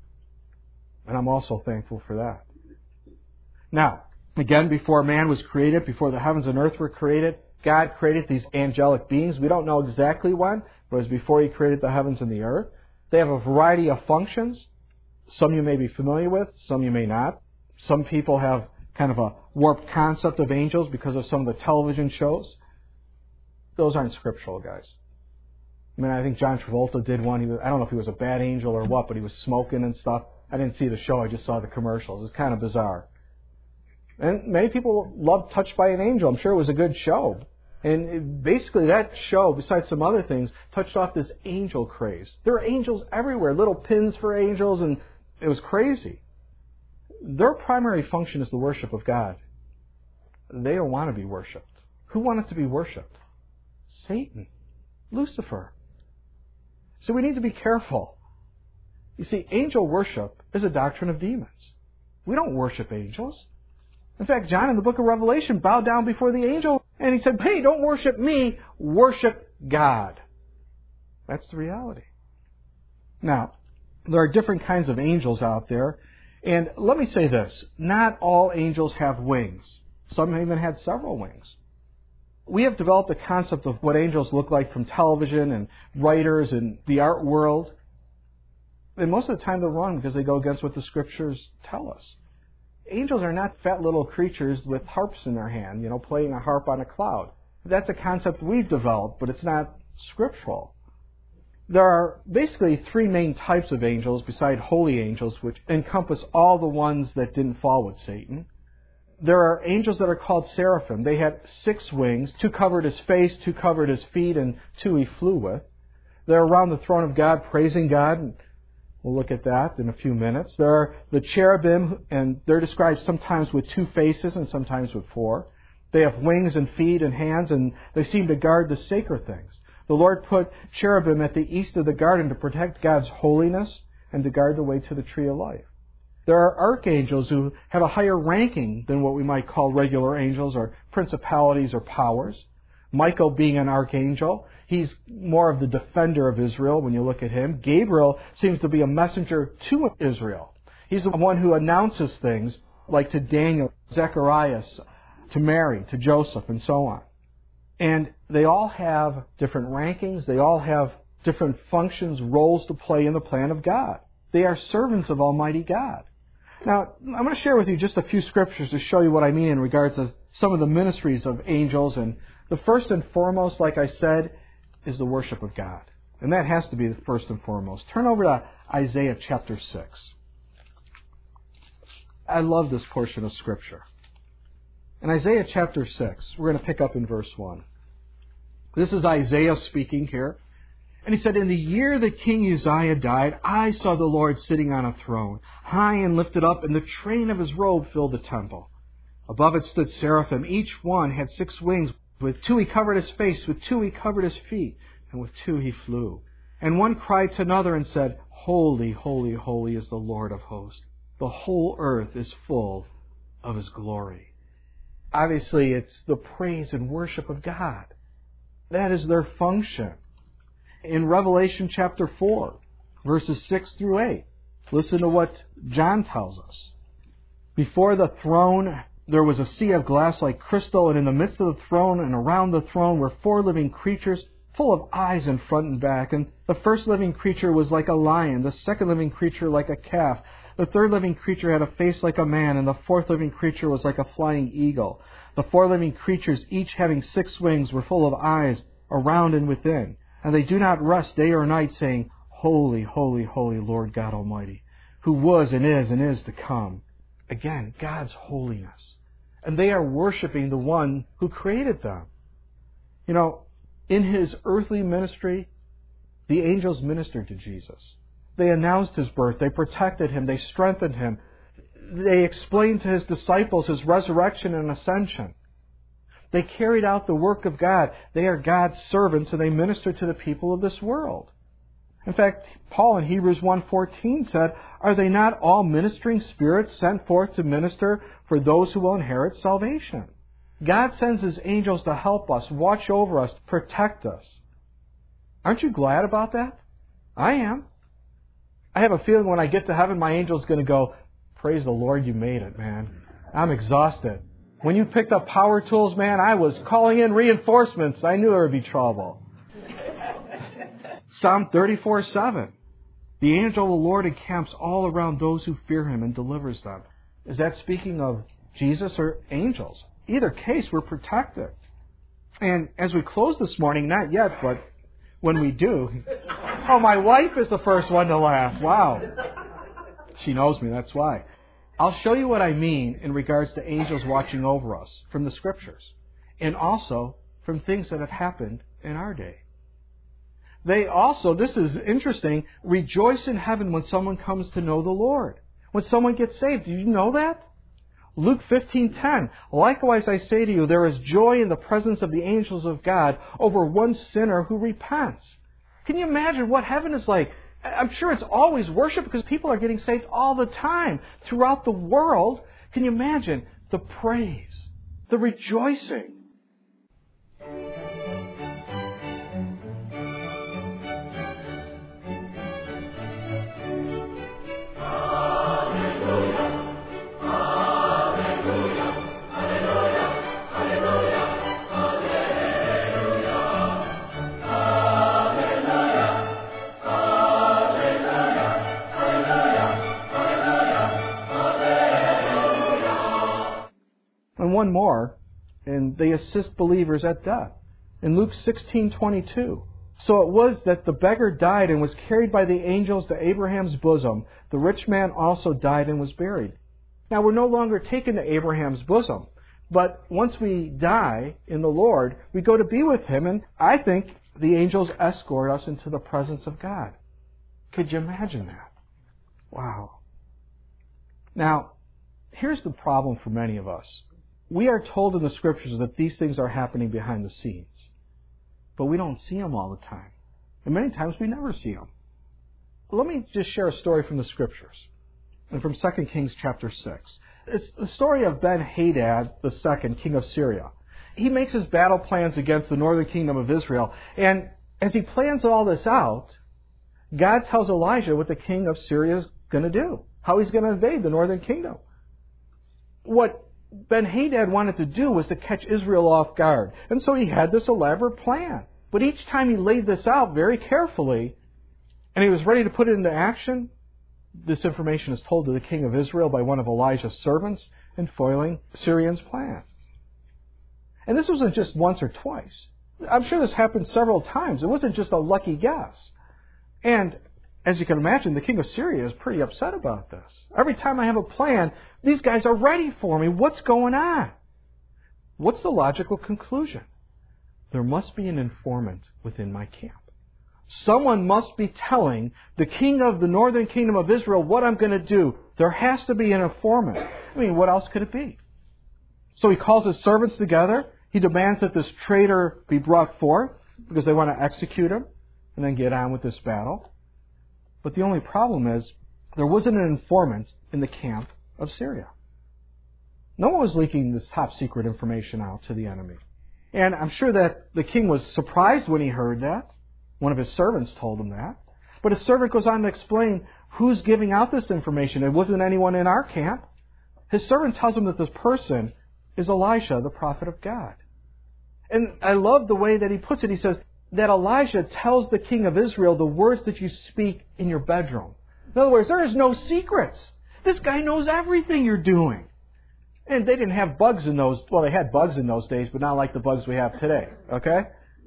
And I'm also thankful for that. Now, again, before man was created, before the heavens and earth were created, God created these angelic beings. We don't know exactly when, but it was before He created the heavens and the earth. They have a variety of functions. Some you may be familiar with, some you may not. Some people have kind of a warped concept of angels because of some of the television shows. Those aren't scriptural, guys. I mean, I think John Travolta did one. He was, I don't know if he was a bad angel or what, but he was smoking and stuff. I didn't see the show, I just saw the commercials. It's kind of bizarre. And many people loved Touched by an Angel. I'm sure it was a good show. And it, basically that show, besides some other things, touched off this angel craze. There are angels everywhere, little pins for angels, and it was crazy. Their primary function is the worship of God. They don't want to be worshipped. Who wanted to be worshipped? Satan. Lucifer. So we need to be careful. You see, angel worship is a doctrine of demons. We don't worship angels. In fact, John in the book of Revelation bowed down before the angel and he said, hey, don't worship me, worship God. That's the reality. Now, There are different kinds of angels out there. And let me say this, not all angels have wings. Some even had several wings. We have developed a concept of what angels look like from television and writers and the art world. And most of the time they're wrong because they go against what the Scriptures tell us. Angels are not fat little creatures with harps in their hand, you know, playing a harp on a cloud. That's a concept we've developed, but it's not scriptural. There are basically three main types of angels beside holy angels, which encompass all the ones that didn't fall with Satan. There are angels that are called seraphim. They had six wings. Two covered his face, two covered his feet, and two he flew with. They're around the throne of God, praising God. And we'll look at that in a few minutes. There are the cherubim, and they're described sometimes with two faces and sometimes with four. They have wings and feet and hands, and they seem to guard the sacred things. The Lord put cherubim at the east of the garden to protect God's holiness and to guard the way to the tree of life. There are archangels who have a higher ranking than what we might call regular angels or principalities or powers. Michael being an archangel, he's more of the defender of Israel when you look at him. Gabriel seems to be a messenger to Israel. He's the one who announces things like to Daniel, Zechariah, to Mary, to Joseph, and so on. And they all have different rankings. They all have different functions, roles to play in the plan of God. They are servants of Almighty God. Now, I'm going to share with you just a few scriptures to show you what I mean in regards to some of the ministries of angels. And the first and foremost, like I said, is the worship of God. And that has to be the first and foremost. Turn over to Isaiah chapter six. I love this portion of Scripture. In Isaiah chapter six, we're going to pick up in verse one. This is Isaiah speaking here. And he said, "In the year that King Uzziah died, I saw the Lord sitting on a throne, high and lifted up, and the train of his robe filled the temple. Above it stood seraphim. Each one had six wings. With two he covered his face, with two he covered his feet, and with two he flew. And one cried to another and said, Holy, holy, holy is the Lord of hosts. The whole earth is full of His glory." Obviously, it's the praise and worship of God. That is their function. In Revelation chapter four, verses six through eight, listen to what John tells us. "Before the throne there was a sea of glass like crystal, and in the midst of the throne and around the throne were four living creatures, full of eyes in front and back. And the first living creature was like a lion, the second living creature like a calf. The third living creature had a face like a man, and the fourth living creature was like a flying eagle. The four living creatures, each having six wings, were full of eyes around and within. And they do not rest day or night, saying, Holy, holy, holy, Lord God Almighty, who was and is and is to come." Again, God's holiness. And they are worshiping the one who created them. You know, in His earthly ministry, the angels ministered to Jesus. They announced His birth. They protected Him. They strengthened Him. They explained to His disciples His resurrection and ascension. They carried out the work of God. They are God's servants, and they minister to the people of this world. In fact, Paul in Hebrews one fourteen said, "Are they not all ministering spirits sent forth to minister for those who will inherit salvation?" God sends His angels to help us, watch over us, protect us. Aren't you glad about that? I am. I have a feeling when I get to heaven, my angel's going to go, "Praise the Lord, you made it, man. I'm exhausted. When you picked up power tools, man, I was calling in reinforcements. I knew there would be trouble." Psalm thirty-four seven. "The angel of the Lord encamps all around those who fear Him and delivers them." Is that speaking of Jesus or angels? Either case, we're protected. And as we close this morning, not yet, but when we do... Oh, my wife is the first one to laugh. Wow. She knows me, that's why. I'll show you what I mean in regards to angels watching over us from the Scriptures, and also from things that have happened in our day. They also, this is interesting, rejoice in heaven when someone comes to know the Lord. When someone gets saved. Do you know that? Luke fifteen ten. "Likewise I say to you, there is joy in the presence of the angels of God over one sinner who repents." Can you imagine what heaven is like? I'm sure it's always worship because people are getting saved all the time throughout the world. Can you imagine the praise, the rejoicing? one more, and they assist believers at death. In Luke sixteen twenty-two, so it was that the beggar died and was carried by the angels to Abraham's bosom. The rich man also died and was buried. Now, we're no longer taken to Abraham's bosom. But once we die in the Lord, we go to be with Him, and I think the angels escort us into the presence of God. Could you imagine that? Wow. Now, here's the problem for many of us. We are told in the Scriptures that these things are happening behind the scenes. But we don't see them all the time. And many times we never see them. Let me just share a story from the Scriptures. And from Second Kings chapter six. It's the story of Ben-Hadad the second, king of Syria. He makes his battle plans against the northern kingdom of Israel. And as he plans all this out, God tells Elijah what the king of Syria is going to do. How he's going to invade the northern kingdom. What Ben-Hadad wanted to do was to catch Israel off guard. And so he had this elaborate plan. But each time he laid this out very carefully, and he was ready to put it into action, this information is told to the king of Israel by one of Elijah's servants in foiling Syrian's plan. And this wasn't just once or twice. I'm sure this happened several times. It wasn't just a lucky guess. And as you can imagine, the king of Syria is pretty upset about this. Every time I have a plan, these guys are ready for me. What's going on? What's the logical conclusion? There must be an informant within my camp. Someone must be telling the king of the northern kingdom of Israel what I'm going to do. There has to be an informant. I mean, what else could it be? So he calls his servants together. He demands that this traitor be brought forth because they want to execute him and then get on with this battle. But the only problem is there wasn't an informant in the camp of Syria. No one was leaking this top secret information out to the enemy. And I'm sure that the king was surprised when he heard that. One of his servants told him that. But his servant goes on to explain who's giving out this information. It wasn't anyone in our camp. His servant tells him that this person is Elisha, the prophet of God. And I love the way that he puts it. He says that Elijah tells the king of Israel the words that you speak in your bedroom. In other words, there is no secrets. This guy knows everything you're doing. And they didn't have bugs in those, well, they had bugs in those days, but not like the bugs we have today. Okay?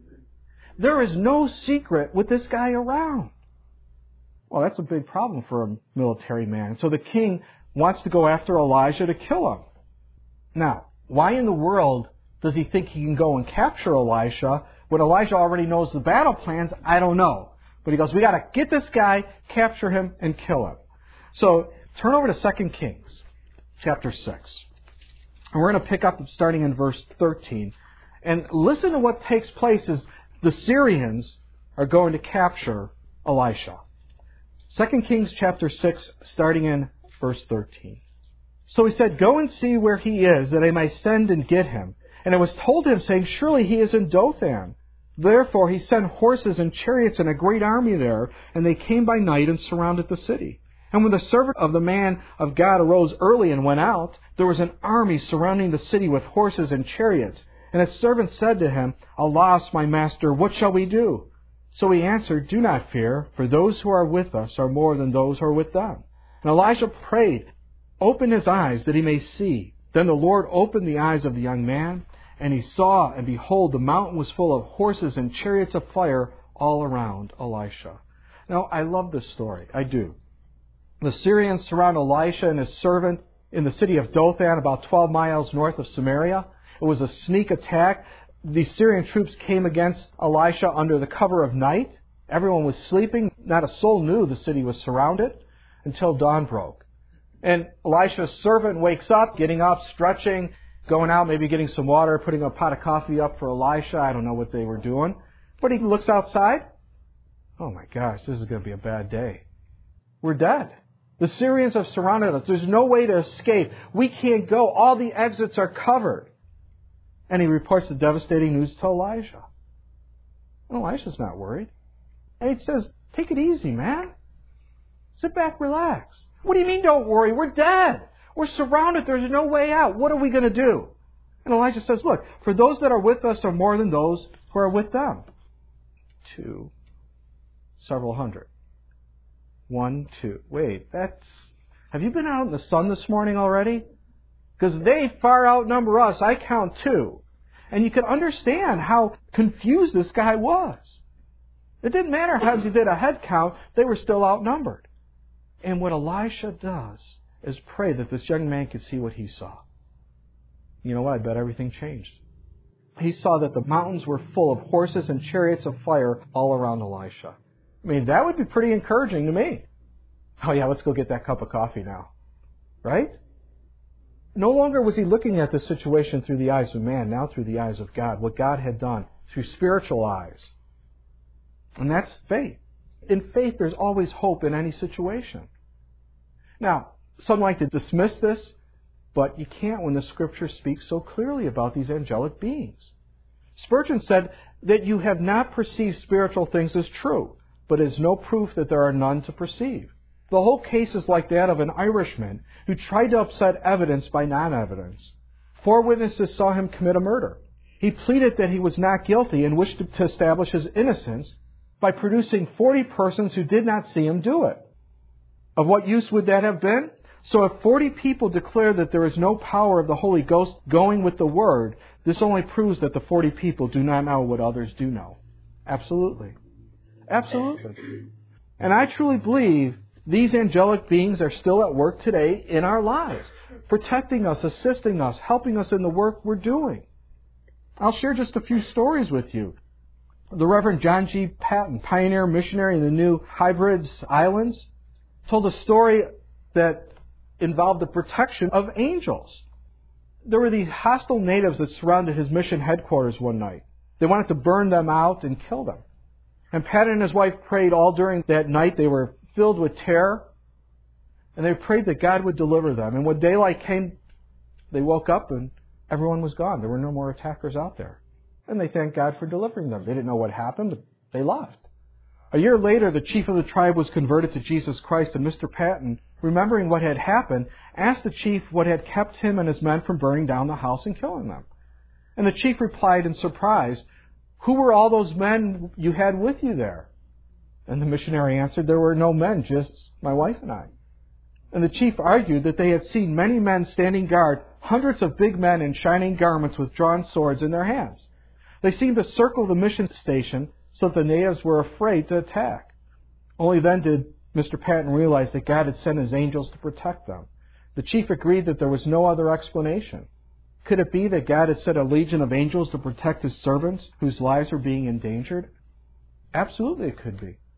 There is no secret with this guy around. Well, that's a big problem for a military man. So the king wants to go after Elijah to kill him. Now, why in the world does he think he can go and capture Elisha when Elijah already knows the battle plans? I don't know. But he goes, we got to get this guy, capture him, and kill him. So turn over to Second Kings chapter six. And we're going to pick up starting in verse thirteen. And listen to what takes place as the Syrians are going to capture Elisha. Second Kings chapter six, starting in verse thirteen. So he said, go and see where he is, that I may send and get him. And it was told him, saying, surely he is in Dothan. Therefore he sent horses and chariots and a great army there, and they came by night and surrounded the city. And when the servant of the man of God arose early and went out, there was an army surrounding the city with horses and chariots. And his servant said to him, alas, my master, what shall we do? So he answered, do not fear, for those who are with us are more than those who are with them. And Elijah prayed, open his eyes that he may see. Then the Lord opened the eyes of the young man, and he saw, and behold, the mountain was full of horses and chariots of fire all around Elisha. Now, I love this story. I do. The Syrians surround Elisha and his servant in the city of Dothan, about twelve miles north of Samaria. It was a sneak attack. The Syrian troops came against Elisha under the cover of night. Everyone was sleeping. Not a soul knew the city was surrounded until dawn broke. And Elisha's servant wakes up, getting up, stretching, going out, maybe getting some water, putting a pot of coffee up for Elisha. I don't know what they were doing. But he looks outside. Oh my gosh, this is going to be a bad day. We're dead. The Syrians have surrounded us. There's no way to escape. We can't go. All the exits are covered. And he reports the devastating news to Elijah. And Elisha's not worried. And he says, take it easy, man. Sit back, relax. What do you mean don't worry? We're dead. We're surrounded. There's no way out. What are we going to do? And Elijah says, look, for those that are with us are more than those who are with them. Two. Several hundred. One, two. Wait, that's... Have you been out in the sun this morning already? because they far outnumber us. I count two. And you can understand how confused this guy was. It didn't matter how he did a head count, they were still outnumbered. And what Elisha does is pray that this young man could see what he saw. You know what? I bet everything changed. He saw that the mountains were full of horses and chariots of fire all around Elisha. I mean, that would be pretty encouraging to me. Oh yeah, let's go get that cup of coffee now. Right? No longer was he looking at the situation through the eyes of man, now through the eyes of God. What God had done through spiritual eyes. And that's faith. In faith, there's always hope in any situation. Now, some like to dismiss this, but you can't when the Scripture speaks so clearly about these angelic beings. Spurgeon said that you have not perceived spiritual things as true, but is no proof that there are none to perceive. The whole case is like that of an Irishman who tried to upset evidence by non-evidence. Four witnesses saw him commit a murder. He pleaded that he was not guilty and wished to establish his innocence by producing forty persons who did not see him do it. Of what use would that have been? So if forty people declare that there is no power of the Holy Ghost going with the Word, this only proves that the forty people do not know what others do know. Absolutely. Absolutely. And I truly believe these angelic beings are still at work today in our lives, protecting us, assisting us, helping us in the work we're doing. I'll share just a few stories with you. The Reverend John G. Patton, pioneer missionary in the New Hebrides Islands, told a story that involved the protection of angels. There were these hostile natives that surrounded his mission headquarters one night. They wanted to burn them out and kill them. And Patton and his wife prayed all during that night. They were filled with terror. And they prayed that God would deliver them. And when daylight came, they woke up and everyone was gone. There were no more attackers out there. And they thanked God for delivering them. They didn't know what happened, but they left. A year later, the chief of the tribe was converted to Jesus Christ, and Mister Patton, remembering what had happened, asked the chief what had kept him and his men from burning down the house and killing them. And the chief replied in surprise, "Who were all those men you had with you there?" And the missionary answered, "There were no men, just my wife and I." And the chief argued that they had seen many men standing guard, hundreds of big men in shining garments with drawn swords in their hands. They seemed to circle the mission station so that the natives were afraid to attack. Only then did Mister Patton realize that God had sent His angels to protect them. The chief agreed that there was no other explanation. Could it be that God had sent a legion of angels to protect His servants whose lives were being endangered? Absolutely it could be.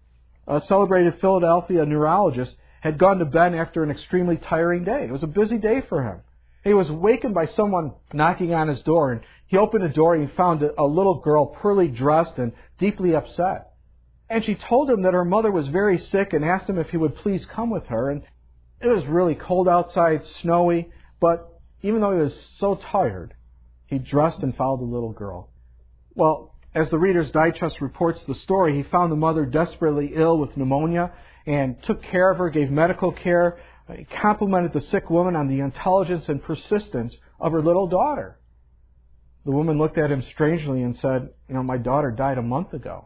A celebrated Philadelphia neurologist had gone to bed after an extremely tiring day. It was a busy day for him. He was awakened by someone knocking on his door, and he opened the door and he found a little girl poorly dressed and deeply upset. And she told him that her mother was very sick and asked him if he would please come with her. And it was really cold outside, snowy, but even though he was so tired, he dressed and followed the little girl. Well, as the Reader's Digest reports the story, he found the mother desperately ill with pneumonia and took care of her, gave medical care. He complimented the sick woman on the intelligence and persistence of her little daughter. The woman looked at him strangely and said, "You know, my daughter died a month ago.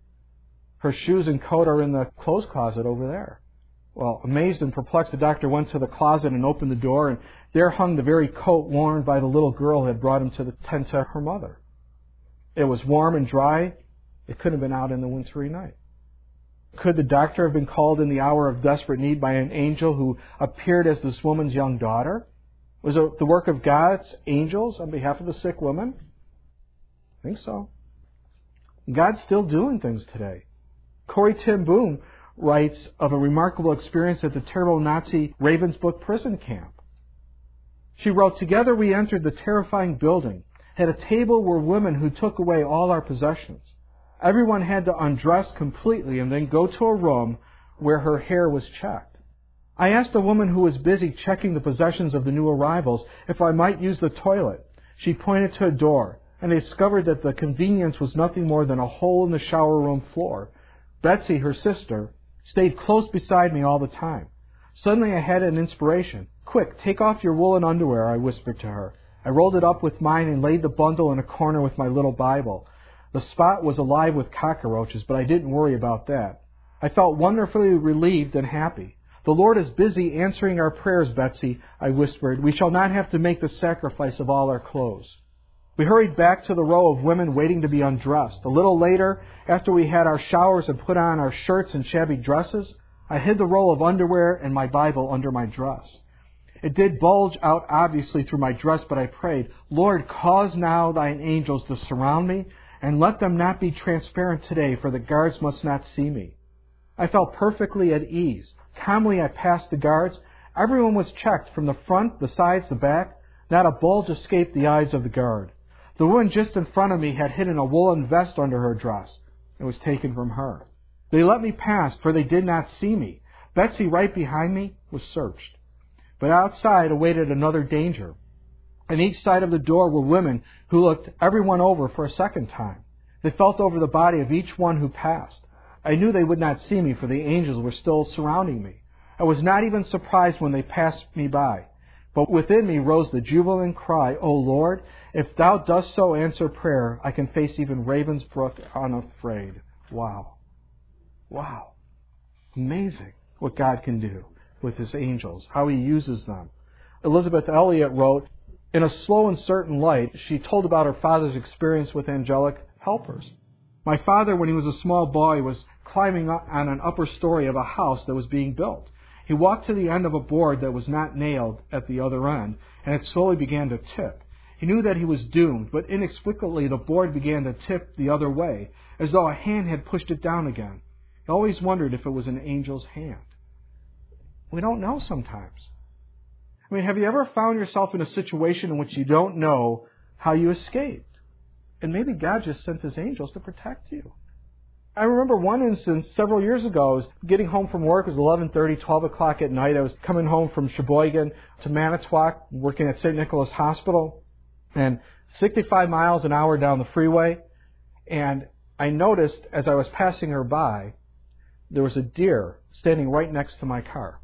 Her shoes and coat are in the clothes closet over there." Well, amazed and perplexed, the doctor went to the closet and opened the door, and there hung the very coat worn by the little girl who had brought him to the tent to her mother. It was warm and dry. It couldn't have been out in the wintry night. Could the doctor have been called in the hour of desperate need by an angel who appeared as this woman's young daughter? Was it the work of God's angels on behalf of the sick woman? I think so. God's still doing things today. Corrie ten Boom writes of a remarkable experience at the terrible Nazi Ravensbrück prison camp. She wrote, "Together we entered the terrifying building, had a table where women who took away all our possessions. Everyone had to undress completely and then go to a room where her hair was checked. I asked a woman who was busy checking the possessions of the new arrivals if I might use the toilet. She pointed to a door, and I discovered that the convenience was nothing more than a hole in the shower room floor. Betsy, her sister, stayed close beside me all the time. Suddenly I had an inspiration. 'Quick, take off your woolen underwear,' I whispered to her. I rolled it up with mine and laid the bundle in a corner with my little Bible. The spot was alive with cockroaches, but I didn't worry about that. I felt wonderfully relieved and happy. "The Lord is busy answering our prayers, Betsy," I whispered. "We shall not have to make the sacrifice of all our clothes." We hurried back to the row of women waiting to be undressed. A little later, after we had our showers and put on our shirts and shabby dresses, I hid the roll of underwear and my Bible under my dress. It did bulge out obviously through my dress, but I prayed, "Lord, cause now thine angels to surround me, and let them not be transparent today, for the guards must not see me." I felt perfectly at ease. Calmly I passed the guards. Everyone was checked from the front, the sides, the back. Not a bulge escaped the eyes of the guard. The woman just in front of me had hidden a woolen vest under her dress. It was taken from her. They let me pass, for they did not see me. Betsy, right behind me, was searched. But outside awaited another danger. On each side of the door were women who looked everyone over for a second time. They felt over the body of each one who passed. I knew they would not see me, for the angels were still surrounding me. I was not even surprised when they passed me by. But within me rose the jubilant cry, "O Lord, if thou dost so answer prayer, I can face even Ravensbrück unafraid." Wow. Wow. Amazing what God can do with His angels, how He uses them. Elizabeth Elliot wrote, in a slow and certain light, she told about her father's experience with angelic helpers. "My father, when he was a small boy, was climbing up on an upper story of a house that was being built. He walked to the end of a board that was not nailed at the other end, and it slowly began to tip. He knew that he was doomed, but inexplicably the board began to tip the other way, as though a hand had pushed it down again. He always wondered if it was an angel's hand." We don't know sometimes. I mean, have you ever found yourself in a situation in which you don't know how you escaped? And maybe God just sent His angels to protect you. I remember one instance several years ago. I was getting home from work. It was eleven thirty, twelve o'clock at night. I was coming home from Sheboygan to Manitowoc, working at Saint Nicholas Hospital, and sixty-five miles an hour down the freeway. And I noticed as I was passing her by, there was a deer standing right next to my car.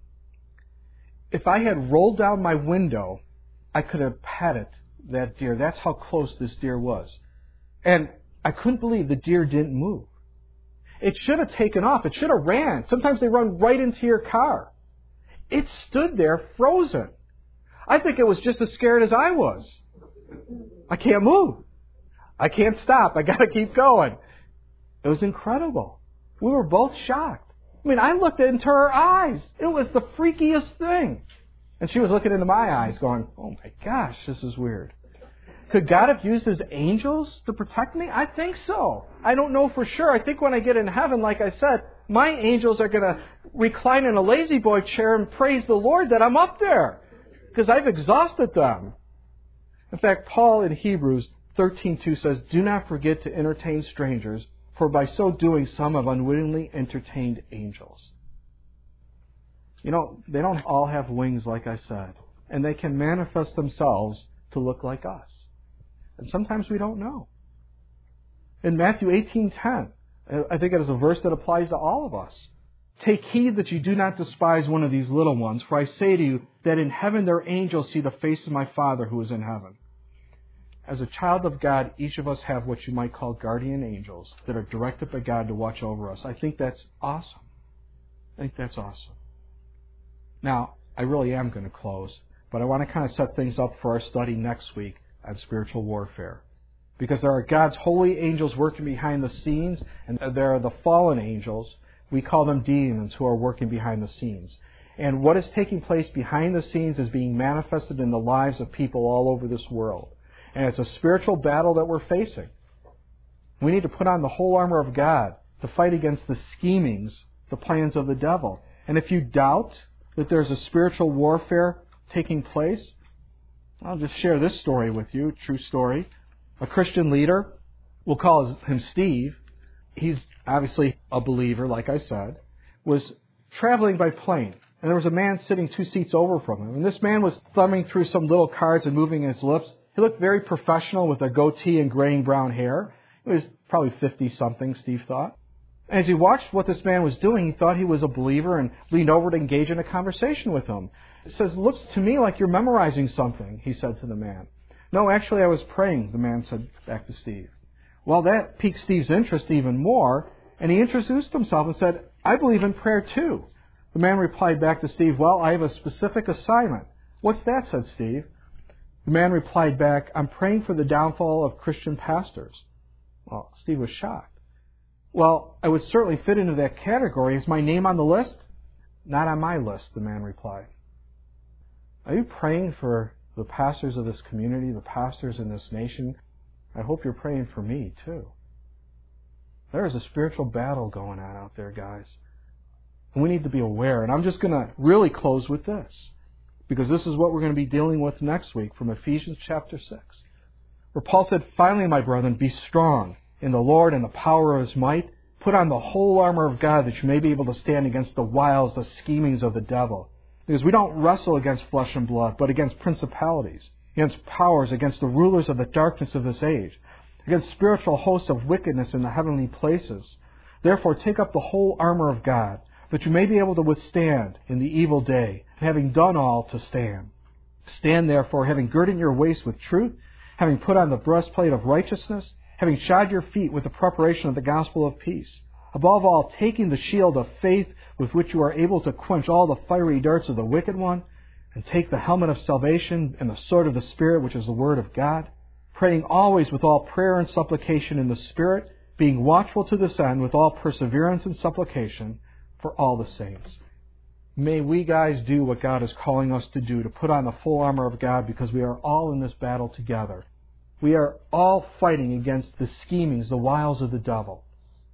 If I had rolled down my window, I could have patted that deer. That's how close this deer was. And I couldn't believe the deer didn't move. It should have taken off. It should have ran. Sometimes they run right into your car. It stood there frozen. I think it was just as scared as I was. I can't move. I can't stop. I got to keep going. It was incredible. We were both shocked. I mean, I looked into her eyes. It was the freakiest thing. And she was looking into my eyes going, "Oh my gosh, this is weird." Could God have used His angels to protect me? I think so. I don't know for sure. I think when I get in heaven, like I said, my angels are going to recline in a lazy boy chair and praise the Lord that I'm up there, because I've exhausted them. In fact, Paul in Hebrews thirteen two says, "Do not forget to entertain strangers, for by so doing some have unwittingly entertained angels." You know, they don't all have wings, like I said, and they can manifest themselves to look like us. And sometimes we don't know. In Matthew eighteen ten, I think it is a verse that applies to all of us. "Take heed that you do not despise one of these little ones, for I say to you that in heaven their angels see the face of my Father who is in heaven." As a child of God, each of us have what you might call guardian angels that are directed by God to watch over us. I think that's awesome. I think that's awesome. Now, I really am going to close, but I want to kind of set things up for our study next week on spiritual warfare. Because there are God's holy angels working behind the scenes, and there are the fallen angels. We call them demons who are working behind the scenes. And what is taking place behind the scenes is being manifested in the lives of people all over this world. And it's a spiritual battle that we're facing. We need to put on the whole armor of God to fight against the schemings, the plans of the devil. And if you doubt that there's a spiritual warfare taking place, I'll just share this story with you, true story. A Christian leader, we'll call him Steve, he's obviously a believer, like I said, was traveling by plane. And there was a man sitting two seats over from him. And this man was thumbing through some little cards and moving his lips. He looked very professional with a goatee and graying brown hair. He was probably fifty-something, Steve thought. As he watched what this man was doing, he thought he was a believer and leaned over to engage in a conversation with him. It says, "Looks to me like you're memorizing something," he said to the man. "No, actually I was praying," the man said back to Steve. Well, that piqued Steve's interest even more, and he introduced himself and said, "I believe in prayer too. The man replied back to Steve, "Well, I have a specific assignment." "What's that?" said Steve. The man replied back, "I'm praying for the downfall of Christian pastors." Well, Steve was shocked. "Well, I would certainly fit into that category. Is my name on the list?" "Not on my list," the man replied. "Are you praying for the pastors of this community, the pastors in this nation? I hope you're praying for me, too." There is a spiritual battle going on out there, guys. And we need to be aware. And I'm just going to really close with this, because this is what we're going to be dealing with next week from Ephesians chapter six, where Paul said, "Finally, my brethren, be strong in the Lord and the power of His might. Put on the whole armor of God that you may be able to stand against the wiles, the schemings of the devil." Because we don't wrestle against flesh and blood, but against principalities, against powers, against the rulers of the darkness of this age, against spiritual hosts of wickedness in the heavenly places. Therefore, take up the whole armor of God, that you may be able to withstand in the evil day, and having done all, to stand. Stand therefore, having girded your waist with truth, having put on the breastplate of righteousness, having shod your feet with the preparation of the gospel of peace. Above all, taking the shield of faith, with which you are able to quench all the fiery darts of the wicked one, and take the helmet of salvation and the sword of the Spirit, which is the word of God, praying always with all prayer and supplication in the Spirit, being watchful to this end with all perseverance and supplication for all the saints. May we guys do what God is calling us to do, to put on the full armor of God, because we are all in this battle together. We are all fighting against the schemings, the wiles of the devil.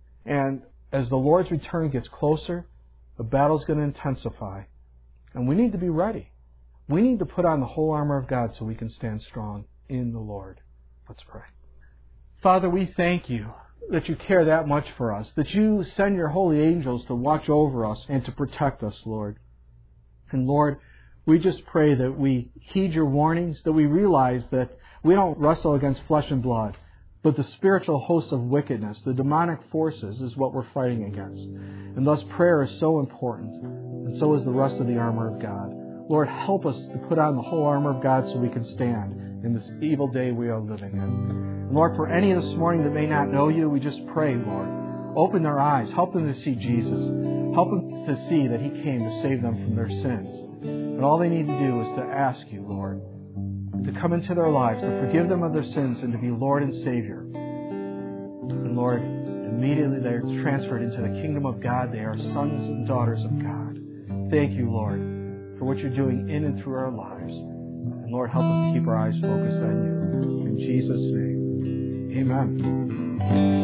And as the Lord's return gets closer, the battle's going to intensify. And we need to be ready. We need to put on the whole armor of God so we can stand strong in the Lord. Let's pray. Father, we thank you that you care that much for us, that you send your holy angels to watch over us and to protect us, Lord. And Lord, we just pray that we heed your warnings, that we realize that we don't wrestle against flesh and blood, but the spiritual hosts of wickedness, the demonic forces, is what we're fighting against. And thus prayer is so important, and so is the rest of the armor of God. Lord, help us to put on the whole armor of God so we can stand in this evil day we are living in. And Lord, for any this morning that may not know you, we just pray, Lord, open their eyes, help them to see Jesus, help them to see that He came to save them from their sins. And all they need to do is to ask you, Lord, to come into their lives, to forgive them of their sins, and to be Lord and Savior. And Lord, immediately they are transferred into the kingdom of God. They are sons and daughters of God. Thank you, Lord, for what you're doing in and through our lives. And Lord, help us to keep our eyes focused on you. In Jesus' name, amen.